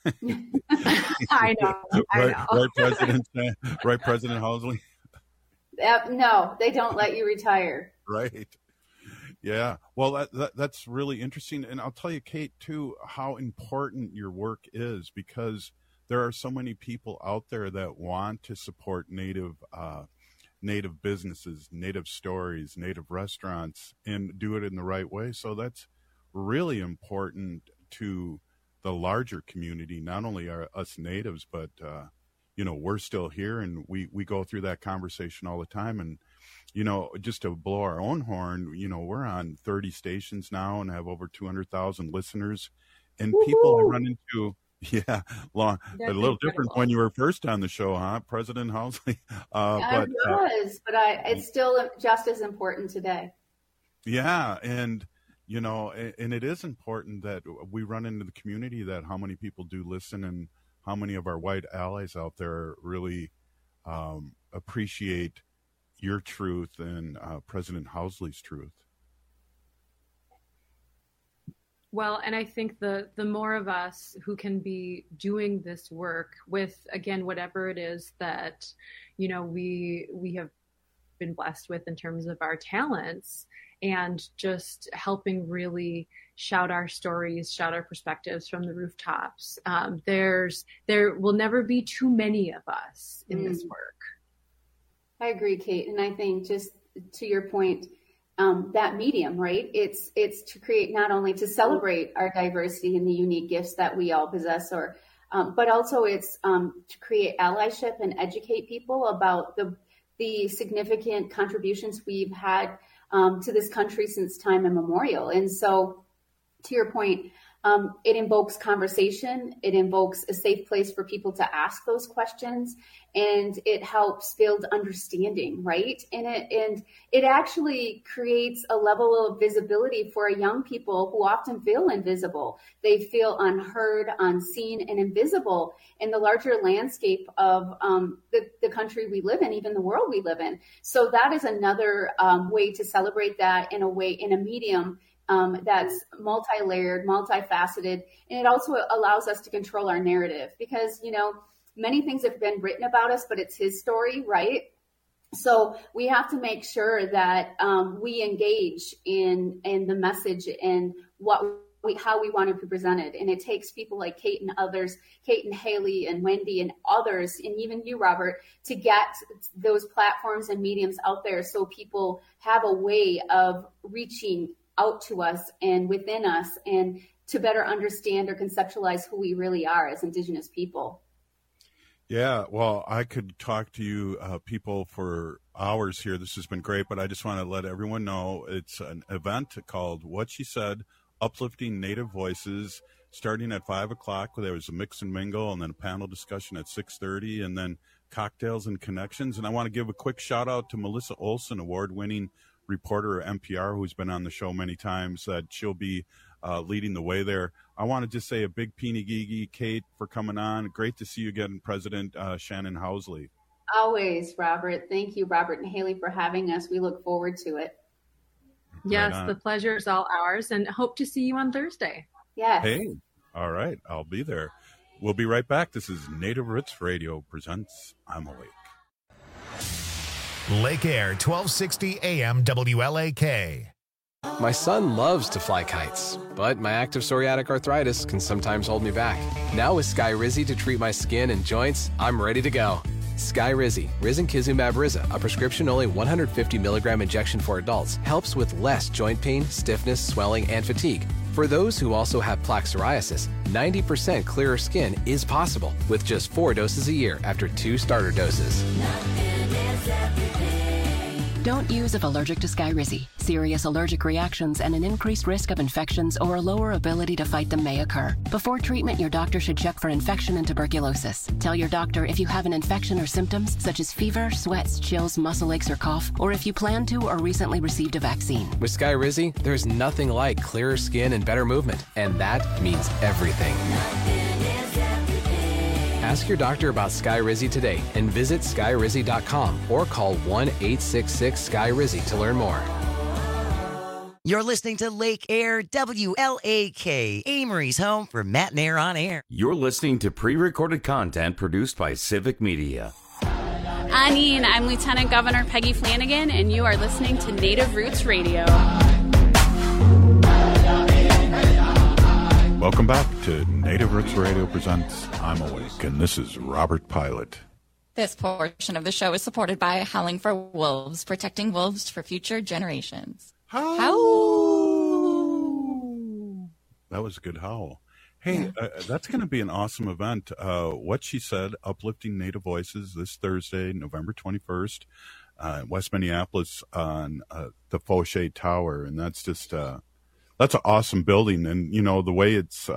I know. Right, President Housley? No, they don't let you retire. Right. Yeah. Well, that's really interesting. And I'll tell you, Kate, too, how important your work is, because there are so many people out there that want to support Native businesses, Native stories, Native restaurants, and do it in the right way. So that's really important to the larger community, not only us Natives, but, we're still here, and we go through that conversation all the time. And, just to blow our own horn, we're on 30 stations now and have over 200,000 listeners. And people I run into, a little different when you were first on the show, huh, President Housley? But it's still just as important today. Yeah, and and it is important that we run into the community, that how many people do listen and how many of our white allies out there really appreciate your truth and President Housley's truth. Well, and I think the more of us who can be doing this work with, again, whatever it is that, we have been blessed with in terms of our talents, and just helping really shout our stories, shout our perspectives from the rooftops. There will never be too many of us in this work. I agree, Kate. And I think, just to your point, that medium, right? It's to create, not only to celebrate our diversity and the unique gifts that we all possess, but also it's to create allyship and educate people about the significant contributions we've had to this country since time immemorial. And so, to your point, it invokes conversation. It invokes a safe place for people to ask those questions, and it helps build understanding, right? And it actually creates a level of visibility for young people who often feel invisible. They feel unheard, unseen, and invisible in the larger landscape of the country we live in, even the world we live in. So that is another way to celebrate that in a medium that's multi-layered, multifaceted, and it also allows us to control our narrative, because, many things have been written about us, but it's his story, right? So we have to make sure that we engage in the message and how we want to be presented. And it takes people like Kate and others, Kate and Haley and Wendy and others, and even you, Robert, to get those platforms and mediums out there so people have a way of reaching out to us and within us, and to better understand or conceptualize who we really are as Indigenous people. Yeah, well, I could talk to you people for hours here. This has been great, but I just want to let everyone know it's an event called What She Said, Uplifting Native Voices, starting at 5 o'clock. There was a mix and mingle, and then a panel discussion at 6:30, and then cocktails and connections. And I want to give a quick shout out to Melissa Olson, award-winning reporter at NPR, who's been on the show many times, that she'll be leading the way there. I want to just say a big peeny-gee, Kate, for coming on. Great to see you again, President Shannon Housley. Always, Robert. Thank you, Robert and Haley, for having us. We look forward to it. Yes, the pleasure is all ours, and hope to see you on Thursday. Yes. Hey, all right, I'll be there. We'll be right back. This is Native Roots Radio presents I'm Awake. Lake Air, 1260 AM WLAK. My son loves to fly kites, but my active psoriatic arthritis can sometimes hold me back. Now with Skyrizi to treat my skin and joints, I'm ready to go. Skyrizi, risankizumab Riza, a prescription-only 150 milligram injection for adults, helps with less joint pain, stiffness, swelling, and fatigue. For those who also have plaque psoriasis, 90% clearer skin is possible with just 4 doses a year after 2 starter doses. Don't use if allergic to Skyrizi. Serious allergic reactions and an increased risk of infections or a lower ability to fight them may occur. Before treatment, your doctor should check for infection and tuberculosis. Tell your doctor if you have an infection or symptoms such as fever, sweats, chills, muscle aches, or cough, or if you plan to or recently received a vaccine. With Skyrizi, there's nothing like clearer skin and better movement, and that means everything. Ask your doctor about Skyrizi today and visit Skyrizi.com or call 1-866-SKY-RIZZI to learn more. You're listening to Lake Air WLAK, Amory's home for Matt and Air on Air. You're listening to pre-recorded content produced by Civic Media. Anine, I'm Lieutenant Governor Peggy Flanagan, and you are listening to Native Roots Radio. Welcome back to Native Roots Radio presents I'm Awake, and this is Robert Pilot. This portion of the show is supported by Howling for Wolves, protecting wolves for future generations. Howl! That was a good howl. Hey, that's going to be an awesome event. What She Said, Uplifting Native Voices, this Thursday, November 21st, West Minneapolis on the Fauché Tower, and that's just... that's an awesome building, and you know the way it's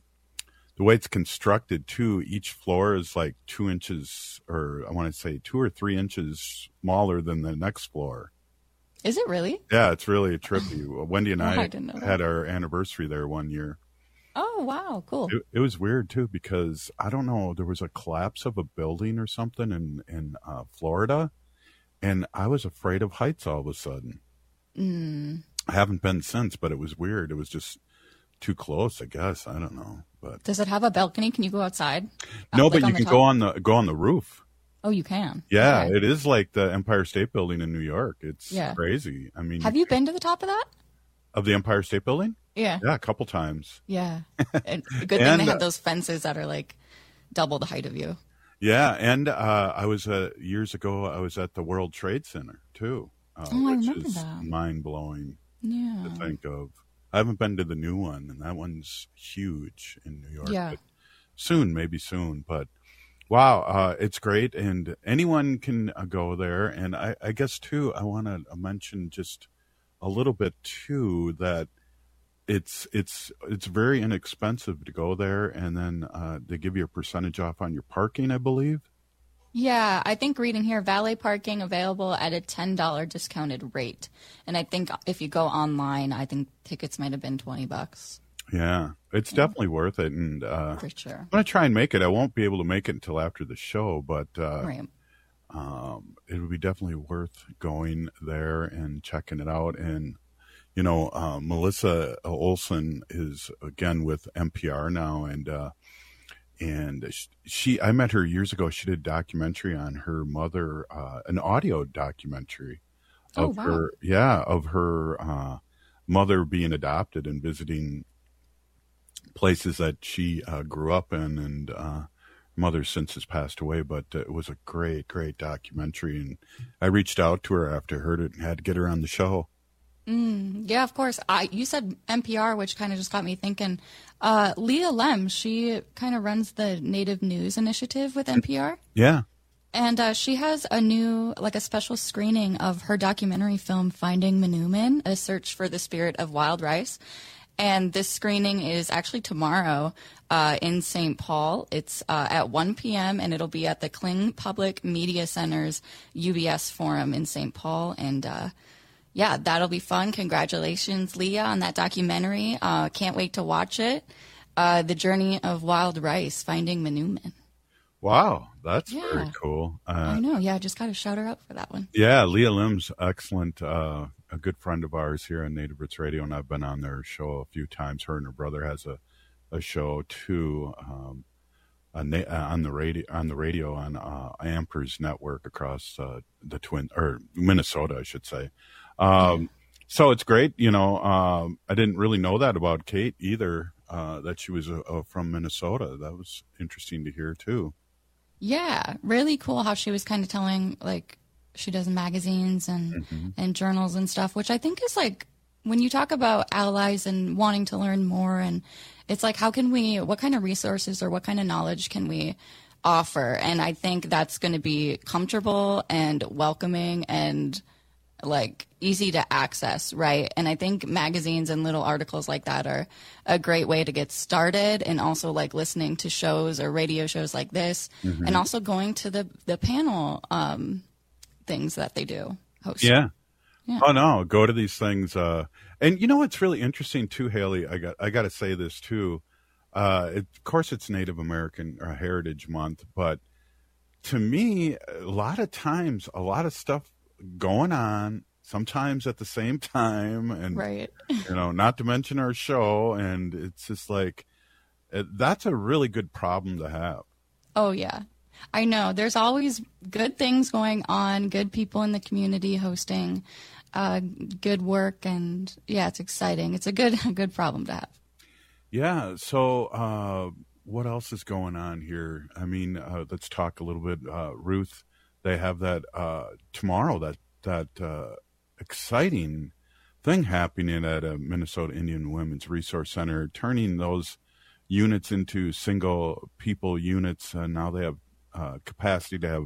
constructed too. Each floor is like 2 inches, or I want to say 2 or 3 inches smaller than the next floor. Is it really? Yeah, it's really trippy. Wendy and I had our anniversary there one year. Oh wow, cool! It was weird too because I don't know. There was a collapse of a building or something in Florida, and I was afraid of heights all of a sudden. I haven't been since, but it was weird. It was just too close, I guess. I don't know. But does it have a balcony? Can you go outside? No, but you can go on the roof. Oh, you can. Yeah, okay. It is like the Empire State Building in New York. It's crazy. I mean, have you been to the top of that? Of the Empire State Building? Yeah. Yeah, a couple times. Yeah. And good thing they have those fences that are like double the height of you. Yeah, and I was years ago. I was at the World Trade Center too. I remember which is that. Mind blowing. Yeah. To think of. I haven't been to the new one, and that one's huge in New York. Yeah. But maybe soon. But wow, it's great, and anyone can go there. And I guess too, I want to mention just a little bit too that it's very inexpensive to go there, and then they give you a percentage off on your parking, I believe. Yeah, I think reading here, valet parking available at a $10 discounted rate. And I think if you go online, I think tickets might have been $20. Yeah, it's definitely worth it. And for sure. I'm going to try and make it. I won't be able to make it until after the show, but right. It would be definitely worth going there and checking it out. And, you know, Melissa Olson is, again, with NPR now, and I met her years ago. She did a documentary on her mother, an audio documentary of her mother being adopted and visiting places that she grew up in, and her mother since has passed away, but it was a great documentary, and I reached out to her after I heard it and had to get her on the show. Yeah, of course. You said NPR, which kind of just got me thinking. Leah Lem, she kind of runs the Native News Initiative with NPR. Yeah. And she has a special screening of her documentary film, Finding Manoomin, A Search for the Spirit of Wild Rice. And this screening is actually tomorrow in St. Paul. It's at 1 p.m., and it'll be at the Kling Public Media Center's UBS Forum in St. Paul. And yeah, that'll be fun. Congratulations, Leah, on that documentary. Can't wait to watch it. The Journey of Wild Rice, Finding Manoomin. Wow, that's very cool. I know. Yeah, I just got to shout her out for that one. Yeah, Leah Lim's excellent. A good friend of ours here on Native Roots Radio, and I've been on their show a few times. Her and her brother has a show too on the radio on Amper's network across the Minnesota, I should say. So it's great. You know, I didn't really know that about Kate either, that she was from Minnesota. That was interesting to hear too. Yeah, really cool how she was kind of telling, like, she does magazines and journals and stuff, which I think is like, when you talk about allies and wanting to learn more, and it's like, what kind of resources or what kind of knowledge can we offer? And I think that's going to be comfortable and welcoming and like easy to access, right? And I think magazines and little articles like that are a great way to get started, and also like listening to shows or radio shows like this, and also going to the panel things that they do host. Yeah. Oh no, go to these things. And you know what's really interesting too, Haley? I got to say this too. Of course, it's Native American Heritage Month, but to me, a lot of times, a lot of stuff going on, sometimes at the same time, and right. You know, not to mention our show, and it's just like that's a really good problem to have. Oh yeah, I know. There's always good things going on, good people in the community hosting, good work, and yeah, it's exciting. It's a good problem to have. Yeah. So, what else is going on here? I mean, let's talk a little bit. Ruth, they have that tomorrow. That exciting thing happening at a Minnesota Indian Women's Resource Center, turning those units into single people units. Now they have capacity to have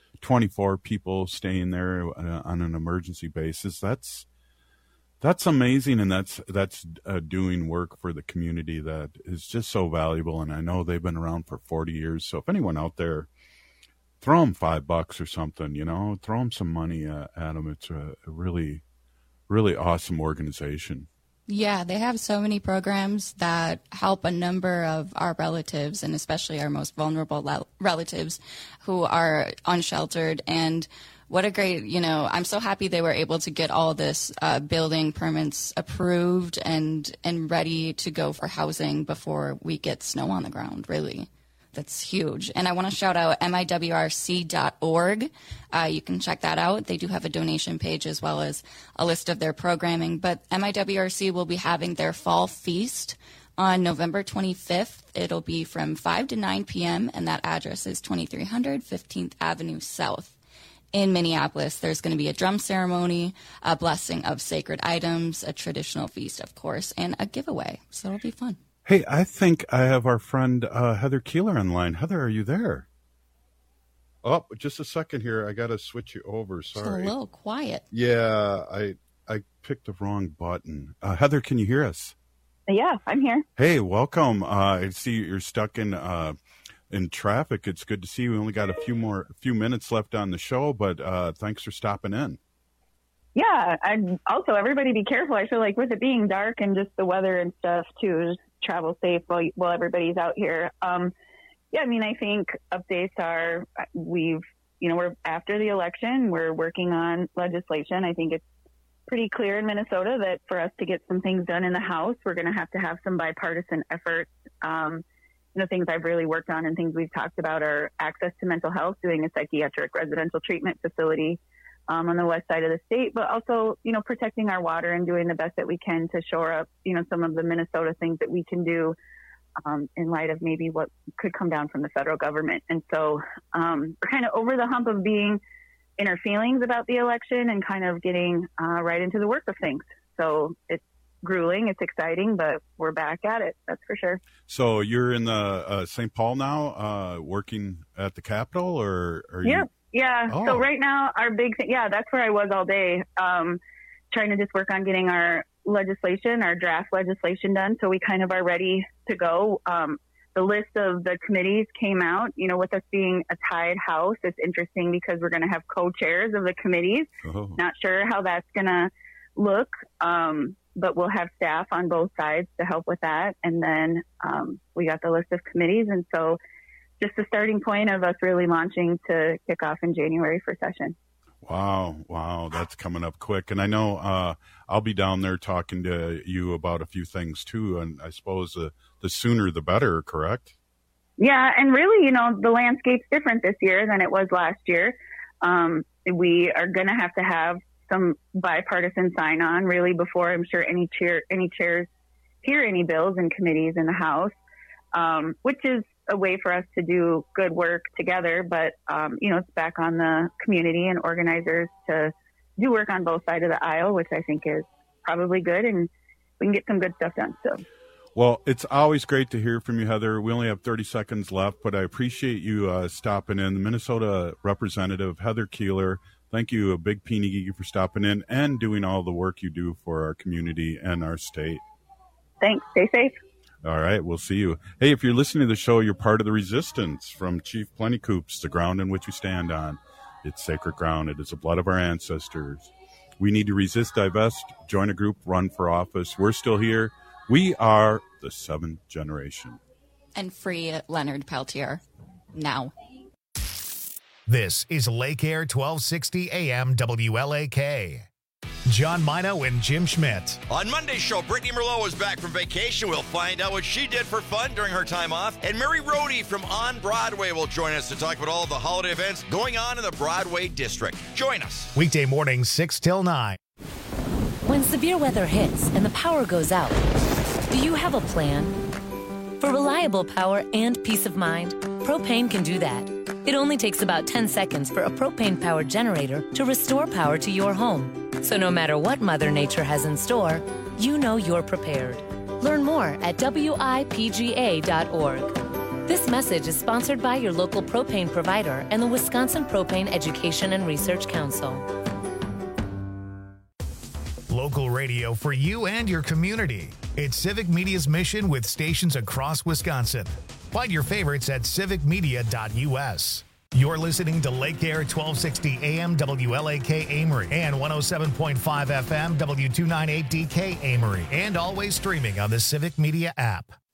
24 people staying there on an emergency basis. That's amazing, and that's doing work for the community that is just so valuable. And I know they've been around for 40 years. So if anyone out there, throw them $5 or something, you know, throw them some money at them. It's a really, really awesome organization. Yeah, they have so many programs that help a number of our relatives, and especially our most vulnerable relatives who are unsheltered. And what a great, I'm so happy they were able to get all this building permits approved and ready to go for housing before we get snow on the ground, really. That's huge. And I want to shout out miwrc.org. You can check that out. They do have a donation page as well as a list of their programming. But MIWRC will be having their fall feast on November 25th. It'll be from 5 to 9 p.m., and that address is 2300 15th Avenue South. In Minneapolis, there's going to be a drum ceremony, a blessing of sacred items, a traditional feast, of course, and a giveaway. So it'll be fun. Hey, I think I have our friend Heather Keeler online. Heather, are you there? Oh, just a second here. I got to switch you over. Sorry. It's a little quiet. Yeah, I picked the wrong button. Heather, can you hear us? Yeah, I'm here. Hey, welcome. I see you're stuck in traffic. It's good to see you. We only got a few minutes left on the show, but thanks for stopping in. Yeah, and also everybody be careful. I feel like with it being dark and just the weather and stuff too, just travel safe while everybody's out here. Yeah, I mean, I think updates are we're after the election, we're working on legislation. I think it's pretty clear in Minnesota that for us to get some things done in the House, we're going to have some bipartisan efforts. Things I've really worked on and things we've talked about are access to mental health, doing a psychiatric residential treatment facility on the west side of the state, but also, protecting our water and doing the best that we can to shore up, some of the Minnesota things that we can do in light of maybe what could come down from the federal government. And so we're kind of over the hump of being in our feelings about the election and kind of getting right into the work of things. So it's grueling, it's exciting, but we're back at it. That's for sure. So you're in the St. Paul now, working at the Capitol, or are you? Yeah. Oh. So right now our big thing, that's where I was all day, trying to just work on getting our draft legislation done. So we kind of are ready to go. The list of the committees came out, with us being a tied House. It's interesting because we're going to have co-chairs of the committees. Oh. Not sure how that's going to look. But we'll have staff on both sides to help with that. And then we got the list of committees. And so just the starting point of us really launching to kick off in January for session. Wow. That's coming up quick. And I know I'll be down there talking to you about a few things too. And I suppose the sooner the better, correct? Yeah. And really, the landscape's different this year than it was last year. We are going to have some bipartisan sign on really before I'm sure any chairs hear any bills and committees in the House, which is a way for us to do good work together. But, it's back on the community and organizers to do work on both sides of the aisle, which I think is probably good, and we can get some good stuff done. So. Well, it's always great to hear from you, Heather. We only have 30 seconds left, but I appreciate you stopping in. The Minnesota representative, Heather Keeler, Thank you, a big Peenigee, for stopping in and doing all the work you do for our community and our state. Thanks. Stay safe. All right, we'll see you. Hey, if you're listening to the show, you're part of the resistance from Chief Plentycoops, the ground in which we stand on. It's sacred ground. It is the blood of our ancestors. We need to resist, divest, join a group, run for office. We're still here. We are the 7th generation. And free Leonard Peltier now. This is Lake Air 1260 AM WLAK. John Mino and Jim Schmidt. On Monday's show, Brittany Merlot is back from vacation. We'll find out what she did for fun during her time off. And Mary Rohde from On Broadway will join us to talk about all the holiday events going on in the Broadway district. Join us. Weekday mornings, 6 till 9. When severe weather hits and the power goes out, do you have a plan? For reliable power and peace of mind, Propane can do that. It only takes about 10 seconds for a propane-powered generator to restore power to your home. So no matter what Mother Nature has in store, you know you're prepared. Learn more at WIPGA.org. This message is sponsored by your local propane provider and the Wisconsin Propane Education and Research Council. Local radio for you and your community. It's Civic Media's mission with stations across Wisconsin. Find your favorites at civicmedia.us. You're listening to Lake Air 1260 AM WLAK Amory and 107.5 FM W298DK Amory, and always streaming on the Civic Media app.